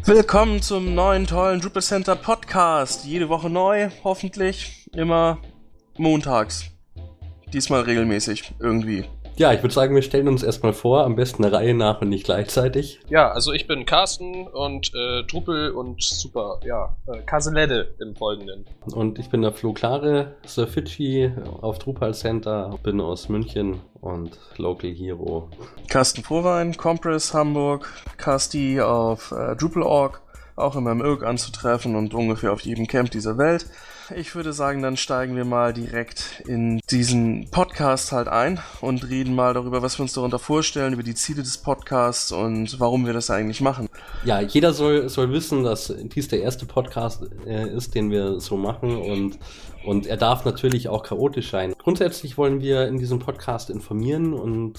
Willkommen zum neuen tollen Drupal Center Podcast. Jede Woche neu, hoffentlich immer montags. Diesmal regelmäßig, irgendwie. Ja, ich würde sagen, wir stellen uns erstmal vor, am besten eine Reihe nach und nicht gleichzeitig. Ja, also ich bin Carsten und Drupal und super, Kaselede im Folgenden. Und ich bin der Flo Klare, Sir Fidschi auf Drupal Center, bin aus München und Local Hero. Carsten Vorwein, Compress Hamburg, Casti auf Drupal.org, auch immer im Irk anzutreffen und ungefähr auf jedem Camp dieser Welt. Ich würde sagen, dann steigen wir mal direkt in diesen Podcast halt ein und reden mal darüber, was wir uns darunter vorstellen, über die Ziele des Podcasts und warum wir das eigentlich machen. Ja, jeder soll wissen, dass dies der erste Podcast ist, den wir so machen und er darf natürlich auch chaotisch sein. Grundsätzlich wollen wir in diesem Podcast informieren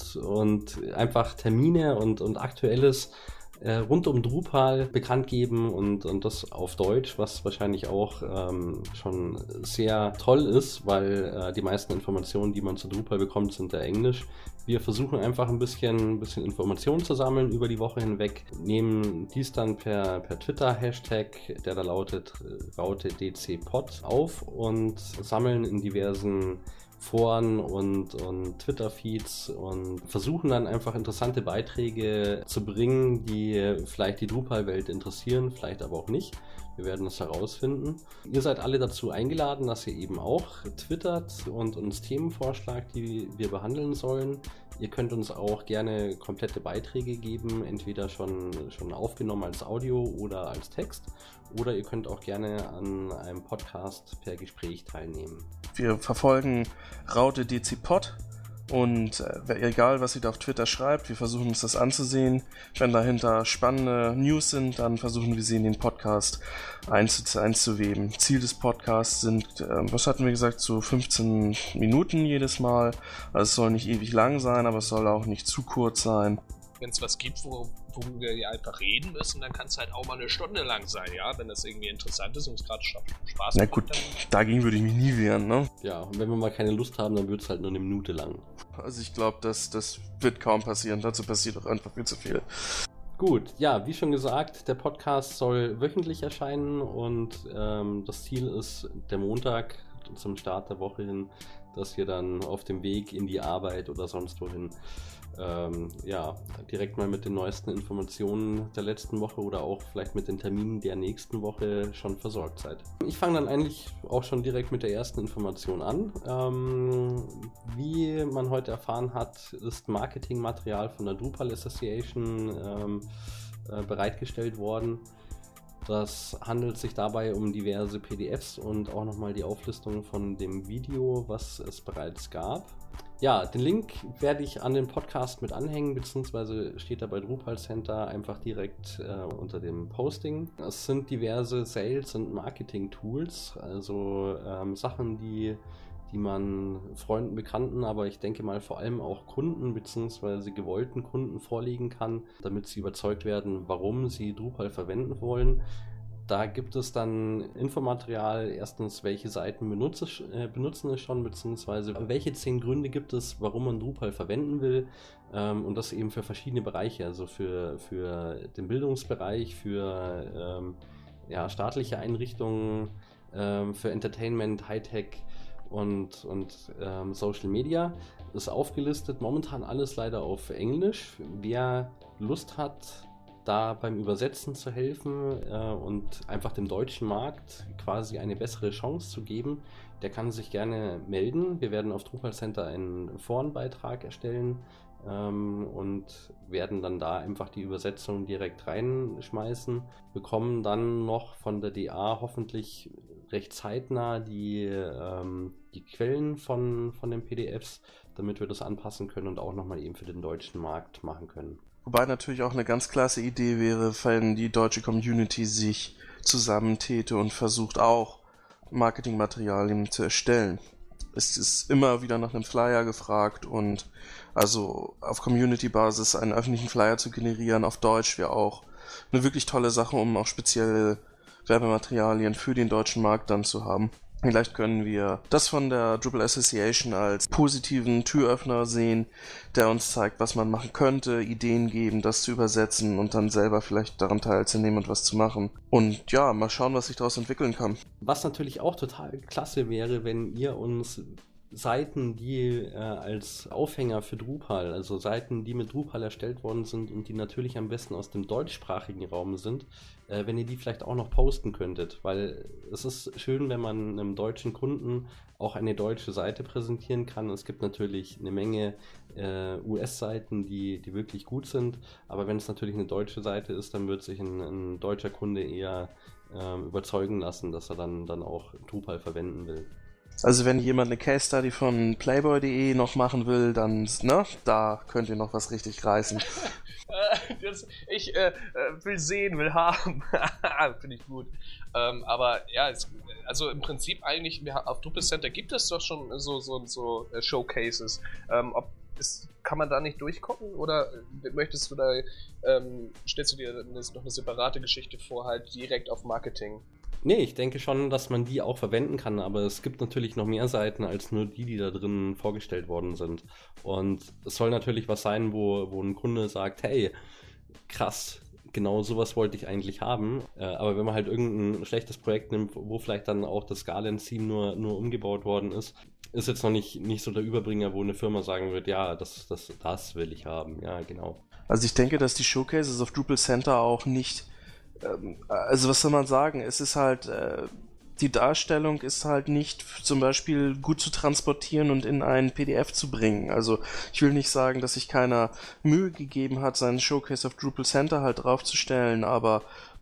und einfach Termine und Aktuelles rund um Drupal bekannt geben und das auf Deutsch, was wahrscheinlich auch schon sehr toll ist, weil die meisten Informationen, die man zu Drupal bekommt, sind ja Englisch. Wir versuchen einfach ein bisschen Informationen zu sammeln über die Woche hinweg, nehmen dies dann per Twitter-Hashtag, der da lautet RauteDCPod, auf und sammeln in diversen Foren und Twitter-Feeds und versuchen dann einfach interessante Beiträge zu bringen, die vielleicht die Drupal-Welt interessieren, vielleicht aber auch nicht. Wir werden das herausfinden. Ihr seid alle dazu eingeladen, dass ihr eben auch twittert und uns Themen vorschlagt, die wir behandeln sollen. Ihr könnt uns auch gerne komplette Beiträge geben, entweder schon aufgenommen als Audio oder als Text. Oder ihr könnt auch gerne an einem Podcast per Gespräch teilnehmen. Wir verfolgen RauteDCPod und egal, was ihr da auf Twitter schreibt, wir versuchen uns das anzusehen. Wenn dahinter spannende News sind, dann versuchen wir sie in den Podcast einzuweben. Ziel des Podcasts sind, was hatten wir gesagt, so 15 Minuten jedes Mal. Also es soll nicht ewig lang sein, aber es soll auch nicht zu kurz sein. Wenn es was gibt, worüber wir einfach reden müssen, dann kann es halt auch mal eine Stunde lang sein, ja, wenn das irgendwie interessant ist und es gerade Spaß macht. Na gut, dagegen würde ich mich nie wehren, ne? Ja, und wenn wir mal keine Lust haben, dann wird es halt nur eine Minute lang. Also ich glaube, das wird kaum passieren, dazu passiert auch einfach viel zu viel. Gut, ja, wie schon gesagt, der Podcast soll wöchentlich erscheinen und das Ziel ist der Montag zum Start der Woche hin, dass wir dann auf dem Weg in die Arbeit oder sonst wohin direkt mal mit den neuesten Informationen der letzten Woche oder auch vielleicht mit den Terminen der nächsten Woche schon versorgt seid. Ich fange dann eigentlich auch schon direkt mit der ersten Information an. Wie man heute erfahren hat, ist Marketingmaterial von der Drupal Association bereitgestellt worden. Das handelt sich dabei um diverse PDFs und auch nochmal die Auflistung von dem Video, was es bereits gab. Ja, den Link werde ich an den Podcast mit anhängen, beziehungsweise steht da bei Drupal Center einfach direkt unter dem Posting. Es sind diverse Sales- und Marketing-Tools, also Sachen, die man Freunden, Bekannten, aber ich denke mal vor allem auch Kunden bzw. gewollten Kunden vorlegen kann, damit sie überzeugt werden, warum sie Drupal verwenden wollen. Da gibt es dann Infomaterial, erstens, welche Seiten benutzen es schon, beziehungsweise welche 10 Gründe gibt es, warum man Drupal verwenden will, und das eben für verschiedene Bereiche, also für den Bildungsbereich, für staatliche Einrichtungen, für Entertainment, Hightech und Social Media. Ist aufgelistet, momentan alles leider auf Englisch. Wer Lust hat, da beim Übersetzen zu helfen und einfach dem deutschen Markt quasi eine bessere Chance zu geben, der kann sich gerne melden. Wir werden auf Drupal Center einen Forenbeitrag erstellen und werden dann da einfach die Übersetzung direkt reinschmeißen, bekommen dann noch von der DA hoffentlich recht zeitnah die Quellen von den PDFs, damit wir das anpassen können und auch nochmal eben für den deutschen Markt machen können. Wobei natürlich auch eine ganz klasse Idee wäre, wenn die deutsche Community sich zusammentäte und versucht auch Marketingmaterialien zu erstellen. Es ist immer wieder nach einem Flyer gefragt und also auf Community-Basis einen öffentlichen Flyer zu generieren auf Deutsch wäre auch eine wirklich tolle Sache, um auch spezielle Werbematerialien für den deutschen Markt dann zu haben. Vielleicht können wir das von der Drupal Association als positiven Türöffner sehen, der uns zeigt, was man machen könnte, Ideen geben, das zu übersetzen und dann selber vielleicht daran teilzunehmen und was zu machen. Und ja, mal schauen, was sich daraus entwickeln kann. Was natürlich auch total klasse wäre, wenn ihr uns Seiten, die als Aufhänger für Drupal, also Seiten, die mit Drupal erstellt worden sind und die natürlich am besten aus dem deutschsprachigen Raum sind, wenn ihr die vielleicht auch noch posten könntet, weil es ist schön, wenn man einem deutschen Kunden auch eine deutsche Seite präsentieren kann. Es gibt natürlich eine Menge US-Seiten, die wirklich gut sind, aber wenn es natürlich eine deutsche Seite ist, dann wird sich ein deutscher Kunde eher überzeugen lassen, dass er dann auch Drupal verwenden will. Also wenn jemand eine Case Study von Playboy.de noch machen will, dann, ne, da könnt ihr noch was richtig reißen. Ich will sehen, will haben. Finde ich gut. Aber ja, also im Prinzip eigentlich, auf Drupal Center gibt es doch schon so Showcases. Kann man da nicht durchgucken oder möchtest du da, stellst du dir noch eine separate Geschichte vor, halt direkt auf Marketing? Nee, ich denke schon, dass man die auch verwenden kann, aber es gibt natürlich noch mehr Seiten als nur die da drin vorgestellt worden sind. Und es soll natürlich was sein, wo ein Kunde sagt, hey, krass, genau sowas wollte ich eigentlich haben. Aber wenn man halt irgendein schlechtes Projekt nimmt, wo vielleicht dann auch das Garland-Theme nur umgebaut worden ist jetzt noch nicht so der Überbringer, wo eine Firma sagen wird, ja, das will ich haben. Ja, genau. Also ich denke, dass die Showcases auf Drupal Center auch nicht, also was soll man sagen, es ist halt, die Darstellung ist halt nicht zum Beispiel gut zu transportieren und in ein PDF zu bringen. Also ich will nicht sagen, dass sich keiner Mühe gegeben hat, seinen Showcase auf Drupal Center halt draufzustellen, aber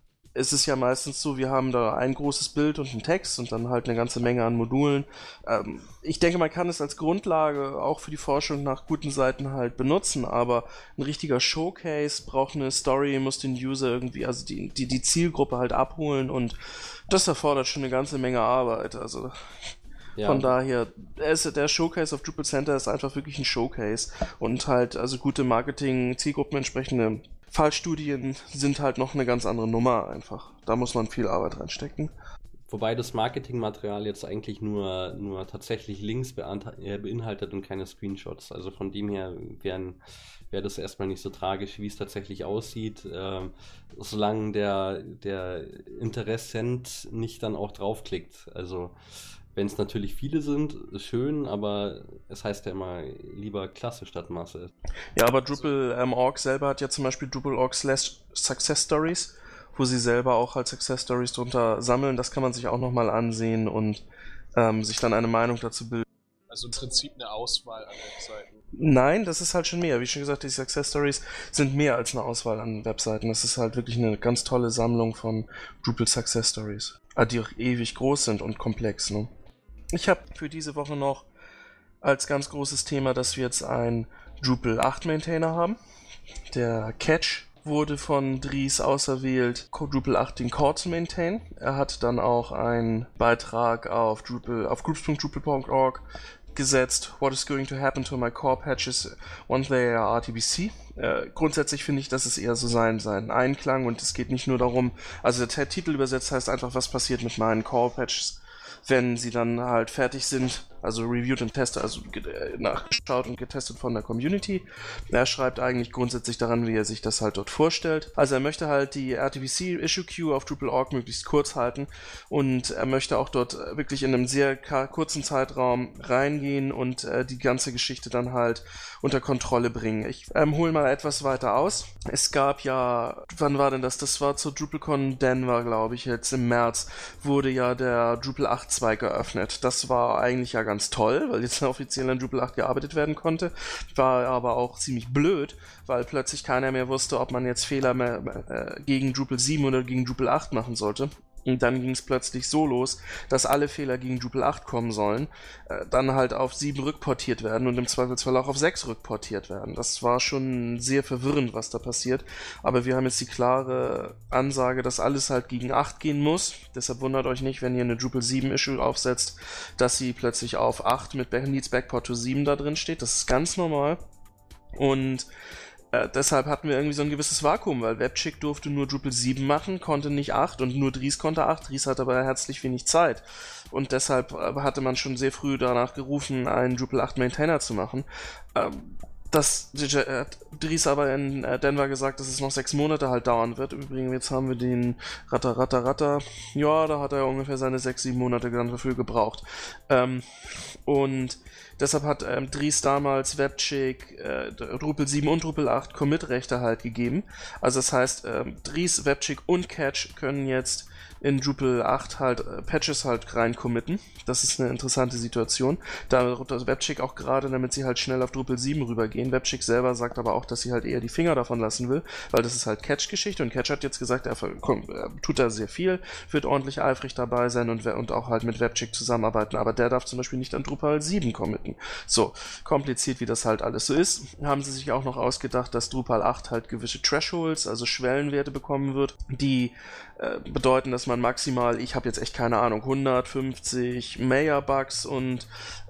es ist ja meistens so, wir haben da ein großes Bild und einen Text und dann halt eine ganze Menge an Modulen. Ich denke, man kann es als Grundlage auch für die Forschung nach guten Seiten halt benutzen, aber ein richtiger Showcase braucht eine Story, muss den User irgendwie, also die Zielgruppe halt abholen und das erfordert schon eine ganze Menge Arbeit. Also ja. Von daher, der Showcase auf Drupal Center ist einfach wirklich ein Showcase und halt, also gute Marketing-Zielgruppen entsprechende Fallstudien sind halt noch eine ganz andere Nummer einfach. Da muss man viel Arbeit reinstecken. Wobei das Marketingmaterial jetzt eigentlich nur tatsächlich Links beinhaltet und keine Screenshots. Also von dem her wäre das erstmal nicht so tragisch, wie es tatsächlich aussieht, solange der Interessent nicht dann auch draufklickt. Also wenn es natürlich viele sind, ist schön, aber es heißt ja immer lieber Klasse statt Masse. Ja, aber Drupal.org selber hat ja zum Beispiel Drupal.org/Success Stories, wo sie selber auch halt Success Stories drunter sammeln. Das kann man sich auch nochmal ansehen und sich dann eine Meinung dazu bilden. Also im Prinzip eine Auswahl an Webseiten. Nein, das ist halt schon mehr. Wie schon gesagt, die Success Stories sind mehr als eine Auswahl an Webseiten. Das ist halt wirklich eine ganz tolle Sammlung von Drupal Success Stories, die auch ewig groß sind und komplex, ne? Ich habe für diese Woche noch als ganz großes Thema, dass wir jetzt einen Drupal 8 Maintainer haben. Der Catch wurde von Dries auserwählt, Drupal 8 den Core zu maintainen. Er hat dann auch einen Beitrag auf groups.drupal.org gesetzt, What is going to happen to my core patches once they are RTBC. Grundsätzlich finde ich, das ist eher so sein Einklang und es geht nicht nur darum, also der Titel übersetzt heißt einfach, was passiert mit meinen Core Patches, wenn sie dann halt fertig sind, also reviewed und tested, also nachgeschaut und getestet von der Community. Er schreibt eigentlich grundsätzlich daran, wie er sich das halt dort vorstellt. Also er möchte halt die RTBC-Issue-Queue auf Drupal.org möglichst kurz halten und er möchte auch dort wirklich in einem sehr kurzen Zeitraum reingehen und die ganze Geschichte dann halt unter Kontrolle bringen. Ich hole mal etwas weiter aus. Es gab ja, wann war denn das? Das war zur DrupalCon Denver, glaube ich, jetzt im März, wurde ja der Drupal 8 Zweig eröffnet. Das war eigentlich ja ganz toll, weil jetzt offiziell an Drupal 8 gearbeitet werden konnte. War aber auch ziemlich blöd, weil plötzlich keiner mehr wusste, ob man jetzt Fehler mehr, gegen Drupal 7 oder gegen Drupal 8 machen sollte. Und dann ging es plötzlich so los, dass alle Fehler gegen Drupal 8 kommen sollen, dann halt auf 7 rückportiert werden und im Zweifelsfall auch auf 6 rückportiert werden. Das war schon sehr verwirrend, was da passiert. Aber wir haben jetzt die klare Ansage, dass alles halt gegen 8 gehen muss. Deshalb wundert euch nicht, wenn ihr eine Drupal 7 Issue aufsetzt, dass sie plötzlich auf 8 mit Needs Backport to 7 da drin steht. Das ist ganz normal. Und deshalb hatten wir irgendwie so ein gewisses Vakuum, weil Webchick durfte nur Drupal 7 machen, konnte nicht 8 und nur Dries konnte 8. Dries hatte aber herzlich wenig Zeit. Und deshalb hatte man schon sehr früh danach gerufen, einen Drupal 8 Maintainer zu machen. Dries aber in Denver gesagt, dass es noch 6 Monate halt dauern wird. Übrigens, jetzt haben wir den Ratter. Ja, da hat er ungefähr seine 6-7 Monate dann dafür gebraucht. Und deshalb hat Dries damals Webchick, Drupal 7 und Drupal 8 Commit-Rechte halt gegeben. Also das heißt, Dries, Webchick und Catch können jetzt in Drupal 8 halt Patches halt rein committen. Das ist eine interessante Situation. Da Webchick auch gerade, damit sie halt schnell auf Drupal 7 rübergehen. Webchick selber sagt aber auch, dass sie halt eher die Finger davon lassen will, weil das ist halt Catch-Geschichte und Catch hat jetzt gesagt, er tut da sehr viel, wird ordentlich eifrig dabei sein und auch halt mit Webchick zusammenarbeiten, aber der darf zum Beispiel nicht an Drupal 7 committen. So, kompliziert wie das halt alles so ist, haben sie sich auch noch ausgedacht, dass Drupal 8 halt gewisse Thresholds, also Schwellenwerte bekommen wird, die bedeuten, dass man maximal, ich habe jetzt echt keine Ahnung, 150 Major-Bugs und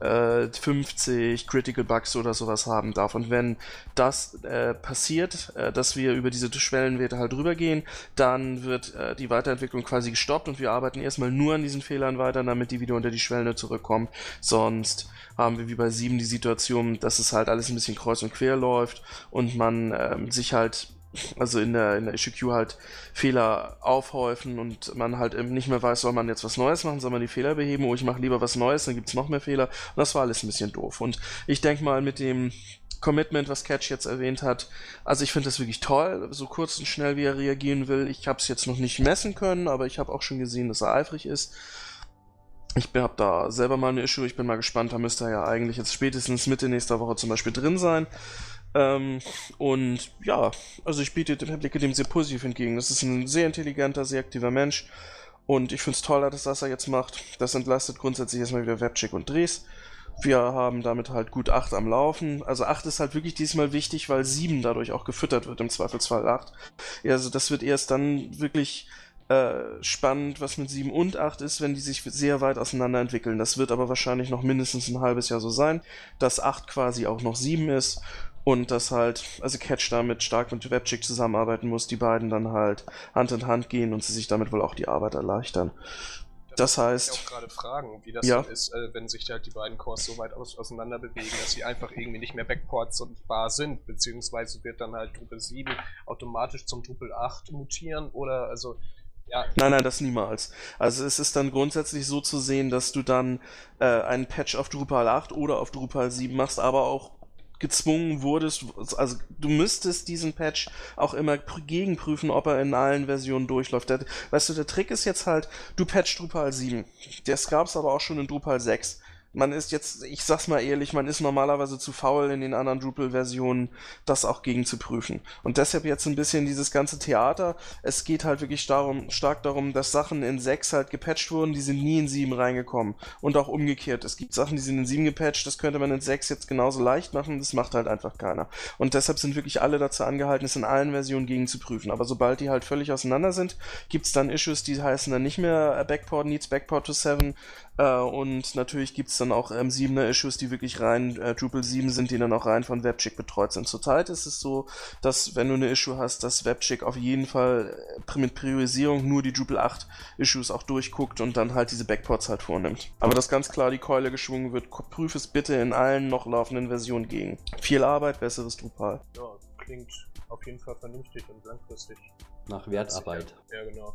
50 Critical-Bugs oder sowas haben darf. Und wenn das passiert, dass wir über diese Schwellenwerte halt rübergehen, dann wird die Weiterentwicklung quasi gestoppt und wir arbeiten erstmal nur an diesen Fehlern weiter, damit die wieder unter die Schwelle zurückkommen. Sonst haben wir wie bei 7 die Situation, dass es halt alles ein bisschen kreuz und quer läuft und man sich halt also in der Issue-Queue halt Fehler aufhäufen und man halt eben nicht mehr weiß, soll man jetzt was Neues machen, soll man die Fehler beheben, ich mache lieber was Neues, dann gibt's noch mehr Fehler und das war alles ein bisschen doof. Und ich denke mal mit dem Commitment, was Catch jetzt erwähnt hat, also ich finde das wirklich toll, so kurz und schnell wie er reagieren will. Ich habe es jetzt noch nicht messen können, aber ich habe auch schon gesehen, dass er eifrig ist. Ich habe da selber mal eine Issue, ich bin mal gespannt, da müsste er ja eigentlich jetzt spätestens Mitte nächster Woche zum Beispiel drin sein. Und ja, also ich blicke dem sehr positiv entgegen. Das ist ein sehr intelligenter, sehr aktiver Mensch und ich finde es toll, dass das er jetzt macht. Das entlastet grundsätzlich erstmal wieder Webchick und Dries. Wir haben damit halt gut 8 am Laufen. Also 8 ist halt wirklich diesmal wichtig, weil 7 dadurch auch gefüttert wird, im Zweifelsfall 8. Ja, also das wird erst dann wirklich spannend, was mit 7 und 8 ist, wenn die sich sehr weit auseinander entwickeln. Das wird aber wahrscheinlich noch mindestens ein halbes Jahr so sein, dass 8 quasi auch noch 7 ist. Und dass halt, also Catch damit stark mit Webchick zusammenarbeiten muss, die beiden dann halt Hand in Hand gehen und sie sich damit wohl auch die Arbeit erleichtern. Das heißt... Ich auch gerade fragen, wie das ja. dann ist, wenn sich halt die beiden Cores so weit auseinander bewegen, dass sie einfach irgendwie nicht mehr backportbar sind, beziehungsweise wird dann halt Drupal 7 automatisch zum Drupal 8 mutieren oder also... Ja. Nein, das niemals. Also es ist dann grundsätzlich so zu sehen, dass du dann einen Patch auf Drupal 8 oder auf Drupal 7 machst, aber auch gezwungen wurdest, also du müsstest diesen Patch auch immer gegenprüfen, ob er in allen Versionen durchläuft. Weißt du, der Trick ist jetzt halt, du patchst Drupal 7. Das gab's aber auch schon in Drupal 6. Man ist jetzt, ich sag's mal ehrlich, man ist normalerweise zu faul in den anderen Drupal-Versionen, das auch gegen zu prüfen. Und deshalb jetzt ein bisschen dieses ganze Theater. Es geht halt wirklich stark darum, dass Sachen in 6 halt gepatcht wurden, die sind nie in 7 reingekommen. Und auch umgekehrt. Es gibt Sachen, die sind in 7 gepatcht, das könnte man in 6 jetzt genauso leicht machen, das macht halt einfach keiner. Und deshalb sind wirklich alle dazu angehalten, es in allen Versionen gegen zu prüfen. Aber sobald die halt völlig auseinander sind, gibt's dann Issues, die heißen dann nicht mehr Backport needs Backport to 7. Und natürlich gibt's dann auch 7er Issues, die wirklich rein Drupal 7 sind, die dann auch rein von Webchick betreut sind. Zurzeit ist es so, dass wenn du eine Issue hast, dass Webchick auf jeden Fall mit Priorisierung nur die Drupal 8 Issues auch durchguckt und dann halt diese Backports halt vornimmt. Aber dass ganz klar die Keule geschwungen wird, prüf es bitte in allen noch laufenden Versionen gegen. Viel Arbeit, besseres Drupal. Ja, klingt auf jeden Fall vernünftig und langfristig. Nach Wertarbeit. Ja, genau.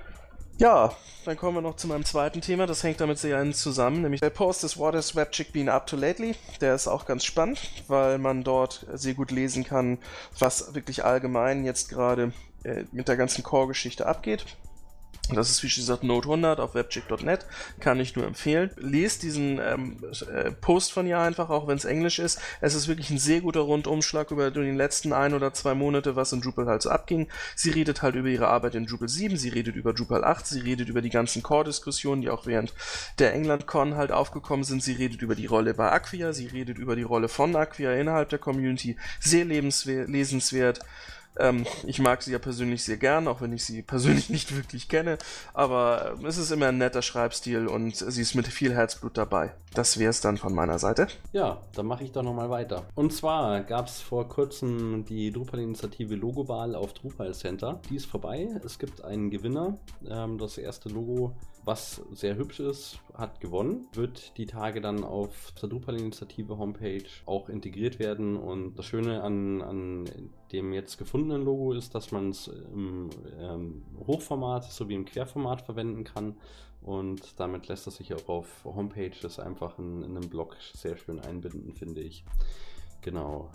Ja, dann kommen wir noch zu meinem zweiten Thema, das hängt damit sehr zusammen, nämlich der Post ist What has Webchick been up to lately? Der ist auch ganz spannend, weil man dort sehr gut lesen kann, was wirklich allgemein jetzt gerade mit der ganzen Core-Geschichte abgeht. Das ist wie gesagt Node 100 auf webchick.net, kann ich nur empfehlen. Lest diesen Post von ihr einfach, auch wenn es Englisch ist. Es ist wirklich ein sehr guter Rundumschlag über die letzten 1 oder 2 Monate, was in Drupal halt so abging. Sie redet halt über ihre Arbeit in Drupal 7, sie redet über Drupal 8, sie redet über die ganzen Core-Diskussionen, die auch während der EnglandCon halt aufgekommen sind. Sie redet über die Rolle bei Acquia, sie redet über die Rolle von Acquia innerhalb der Community. Sehr lesenswert. Ich mag sie ja persönlich sehr gern, auch wenn ich sie persönlich nicht wirklich kenne, aber es ist immer ein netter Schreibstil und sie ist mit viel Herzblut dabei. Das wäre es dann von meiner Seite. Ja, dann mache ich doch nochmal weiter. Und zwar gab es vor kurzem die Drupal-Initiative Logowahl auf Drupal Center. Die ist vorbei. Es gibt einen Gewinner. Das erste Logo, was sehr hübsch ist, hat gewonnen. Wird die Tage dann auf der Drupal-Initiative Homepage auch integriert werden. Und das Schöne an dem jetzt gefundenen Logo ist, dass man es im Hochformat sowie im Querformat verwenden kann. Und damit lässt es sich auch auf Homepages einfach in einem Blog sehr schön einbinden, finde ich. Genau.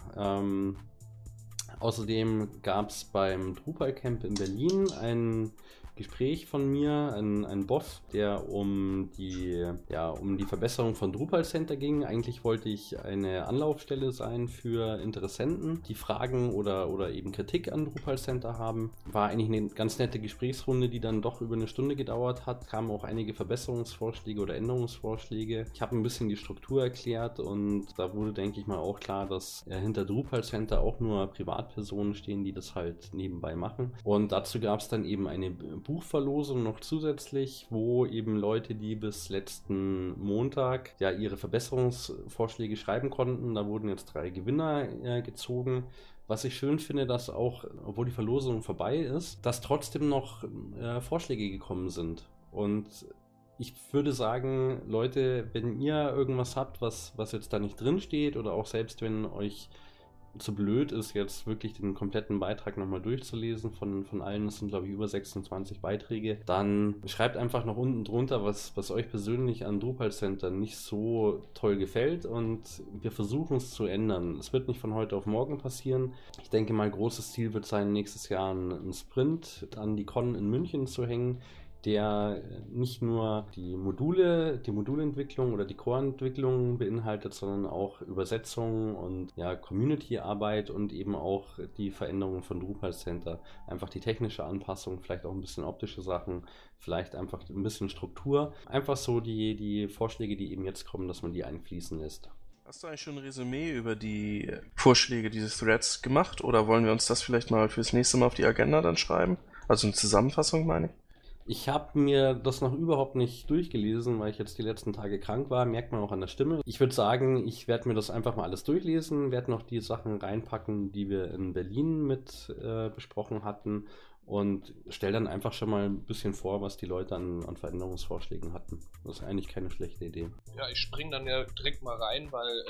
Außerdem gab es beim Drupal Camp in Berlin ein Gespräch von mir, ein Boss, der um die Verbesserung von Drupal Center ging. Eigentlich wollte ich eine Anlaufstelle sein für Interessenten, die Fragen oder eben Kritik an Drupal Center haben. War eigentlich eine ganz nette Gesprächsrunde, die dann doch über eine Stunde gedauert hat. Kamen auch einige Verbesserungsvorschläge oder Änderungsvorschläge. Ich habe ein bisschen die Struktur erklärt und da wurde, denke ich mal, auch klar, dass hinter Drupal Center auch nur Privatpersonen stehen, die das halt nebenbei machen. Und dazu gab es dann eben eine Buchverlosung noch zusätzlich, wo eben Leute, die bis letzten Montag ja ihre Verbesserungsvorschläge schreiben konnten, da wurden jetzt 3 Gewinner gezogen. Was ich schön finde, dass auch, obwohl die Verlosung vorbei ist, dass trotzdem noch Vorschläge gekommen sind. Und ich würde sagen, Leute, wenn ihr irgendwas habt, was jetzt da nicht drin steht oder auch selbst wenn euch zu blöd ist, jetzt wirklich den kompletten Beitrag nochmal durchzulesen von allen, es sind glaube ich über 26 Beiträge, dann schreibt einfach noch unten drunter, was euch persönlich an Drupal Center nicht so toll gefällt und wir versuchen es zu ändern. Es wird nicht von heute auf morgen passieren. Ich denke mal, großes Ziel wird sein, nächstes Jahr einen Sprint an die Con in München zu hängen, der nicht nur die Modulentwicklung oder die Core-Entwicklung beinhaltet, sondern auch Übersetzungen und ja, Community-Arbeit und eben auch die Veränderung von Drupal Center. Einfach die technische Anpassung, vielleicht auch ein bisschen optische Sachen, vielleicht einfach ein bisschen Struktur. Einfach so die Vorschläge, die eben jetzt kommen, dass man die einfließen lässt. Hast du eigentlich schon ein Resümee über die Vorschläge dieses Threads gemacht oder wollen wir uns das vielleicht mal fürs nächste Mal auf die Agenda dann schreiben? Also eine Zusammenfassung, meine ich. Ich habe mir das noch überhaupt nicht durchgelesen, weil ich jetzt die letzten Tage krank war, merkt man auch an der Stimme. Ich würde sagen, ich werde mir das einfach mal alles durchlesen, werde noch die Sachen reinpacken, die wir in Berlin mit besprochen hatten und stelle dann einfach schon mal ein bisschen vor, was die Leute an Veränderungsvorschlägen hatten. Das ist eigentlich keine schlechte Idee. Ja, ich springe dann ja direkt mal rein, weil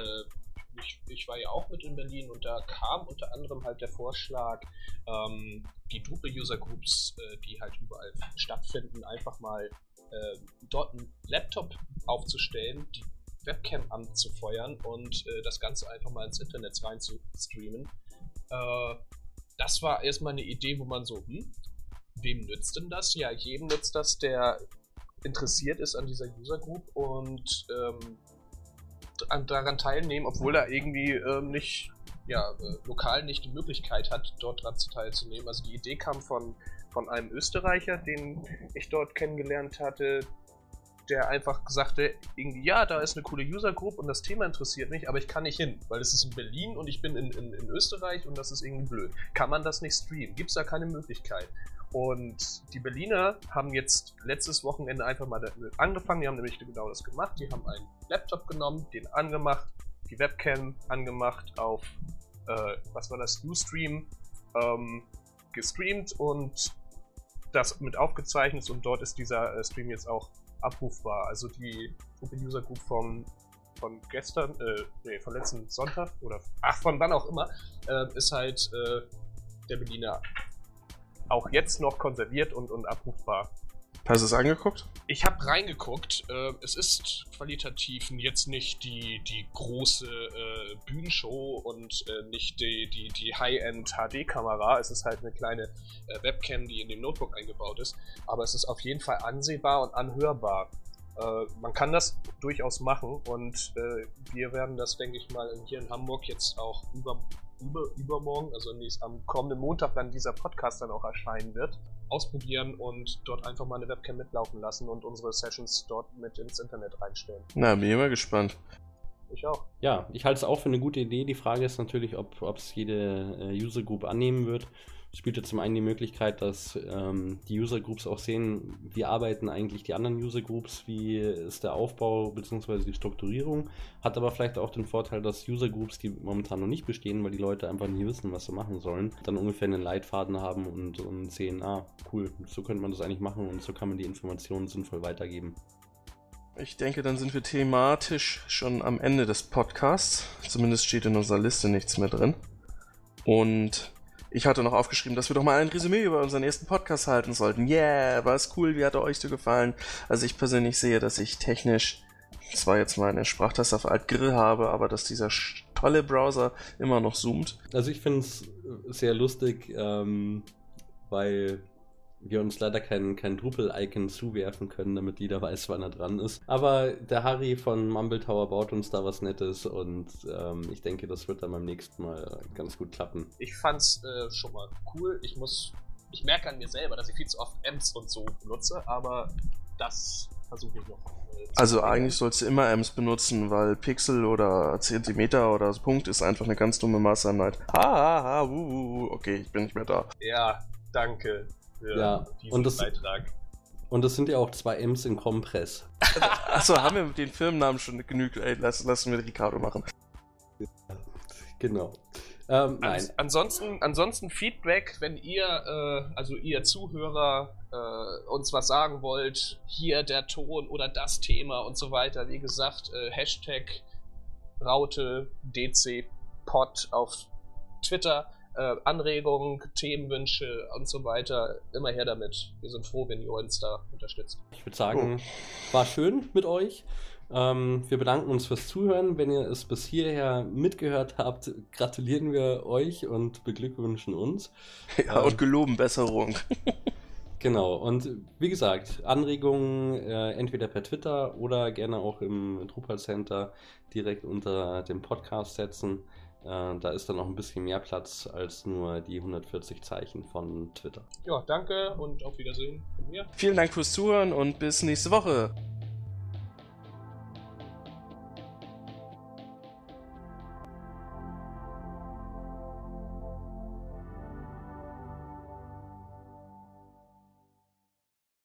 ich war ja auch mit in Berlin und da kam unter anderem halt der Vorschlag, die Drupal-User-Groups, die halt überall stattfinden, einfach mal dort einen Laptop aufzustellen, die Webcam anzufeuern und das Ganze einfach mal ins Internet rein zu streamen. Das war erstmal eine Idee, wo man so, wem nützt denn das? Ja, jedem nützt das, der interessiert ist an dieser User-Group und daran teilnehmen, obwohl er irgendwie lokal nicht die Möglichkeit hat, dort dran teilzunehmen. Also die Idee kam von einem Österreicher, den ich dort kennengelernt hatte, der einfach sagte, irgendwie, ja, da ist eine coole User-Group und das Thema interessiert mich, aber ich kann nicht hin, weil es ist in Berlin und ich bin in Österreich und das ist irgendwie blöd. Kann man das nicht streamen? Gibt es da keine Möglichkeit? Und die Berliner haben jetzt letztes Wochenende einfach mal angefangen, die haben nämlich genau das gemacht, die haben einen Laptop genommen, den angemacht, die Webcam angemacht auf, Ustream, gestreamt und das mit aufgezeichnet und dort ist dieser Stream jetzt auch abrufbar. Also die User Group von gestern, von letzten Sonntag oder von wann auch immer, ist halt der Berliner auch jetzt noch konserviert und abrufbar. Hast du es angeguckt? Ich habe reingeguckt. Es ist qualitativ jetzt nicht die große Bühnenshow und nicht die High-End HD-Kamera. Es ist halt eine kleine Webcam, die in dem Notebook eingebaut ist. Aber es ist auf jeden Fall ansehbar und anhörbar. Man kann das durchaus machen und wir werden das, denke ich mal, hier in Hamburg jetzt auch übermorgen, also am kommenden Montag, wenn dieser Podcast dann auch erscheinen wird, ausprobieren und dort einfach mal eine Webcam mitlaufen lassen und unsere Sessions dort mit ins Internet reinstellen. Na, bin ich mal gespannt. Ich auch. Ja, ich halte es auch für eine gute Idee. Die Frage ist natürlich, ob es jede User Group annehmen wird. Es bietet zum einen die Möglichkeit, dass die User Groups auch sehen, wie arbeiten eigentlich die anderen User Groups, wie ist der Aufbau bzw. die Strukturierung. Hat aber vielleicht auch den Vorteil, dass User Groups, die momentan noch nicht bestehen, weil die Leute einfach nie wissen, was sie machen sollen, dann ungefähr einen Leitfaden haben und sehen, cool, so könnte man das eigentlich machen und so kann man die Informationen sinnvoll weitergeben. Ich denke, dann sind wir thematisch schon am Ende des Podcasts. Zumindest steht in unserer Liste nichts mehr drin. Und ich hatte noch aufgeschrieben, dass wir doch mal ein Resümee über unseren ersten Podcast halten sollten. Yeah, war es cool, wie hat er euch so gefallen? Also ich persönlich sehe, dass ich technisch zwar jetzt meine Sprachtaste auf Alt-Grill habe, aber dass dieser tolle Browser immer noch zoomt. Also ich finde es sehr lustig, weil wir uns leider kein Drupal-Icon zuwerfen können, damit jeder weiß, wann er dran ist. Aber der Harry von Mumble Tower baut uns da was Nettes und ich denke, das wird dann beim nächsten Mal ganz gut klappen. Ich fand's schon mal cool. Ich merke an mir selber, dass ich viel zu oft Ems und so benutze, aber das versuche ich noch. Also eigentlich sollst du immer Ems benutzen, weil Pixel oder Zentimeter oder Punkt ist einfach eine ganz dumme Maßeinheit. Okay, ich bin nicht mehr da. Ja, danke. Ja, diesen Beitrag. Und es sind ja auch 2 M's in Compress. Achso, haben wir mit den Firmennamen schon genügt? Ey, lassen wir Ricardo machen. Genau. Nein. Ansonsten Feedback, wenn ihr, also ihr Zuhörer, uns was sagen wollt, hier der Ton oder das Thema und so weiter. Wie gesagt, Hashtag Raute DCPod auf Twitter. Anregungen, Themenwünsche und so weiter, immer her damit. Wir sind froh, wenn ihr uns da unterstützt. Ich würde sagen, war schön mit euch. Wir bedanken uns fürs Zuhören. Wenn ihr es bis hierher mitgehört habt, gratulieren wir euch und beglückwünschen uns. Ja, und geloben Besserung. Genau, und wie gesagt, Anregungen entweder per Twitter oder gerne auch im Drupal Center direkt unter dem Podcast setzen. Da ist dann noch ein bisschen mehr Platz als nur die 140 Zeichen von Twitter. Ja, danke und auf Wiedersehen von mir. Vielen Dank fürs Zuhören und bis nächste Woche.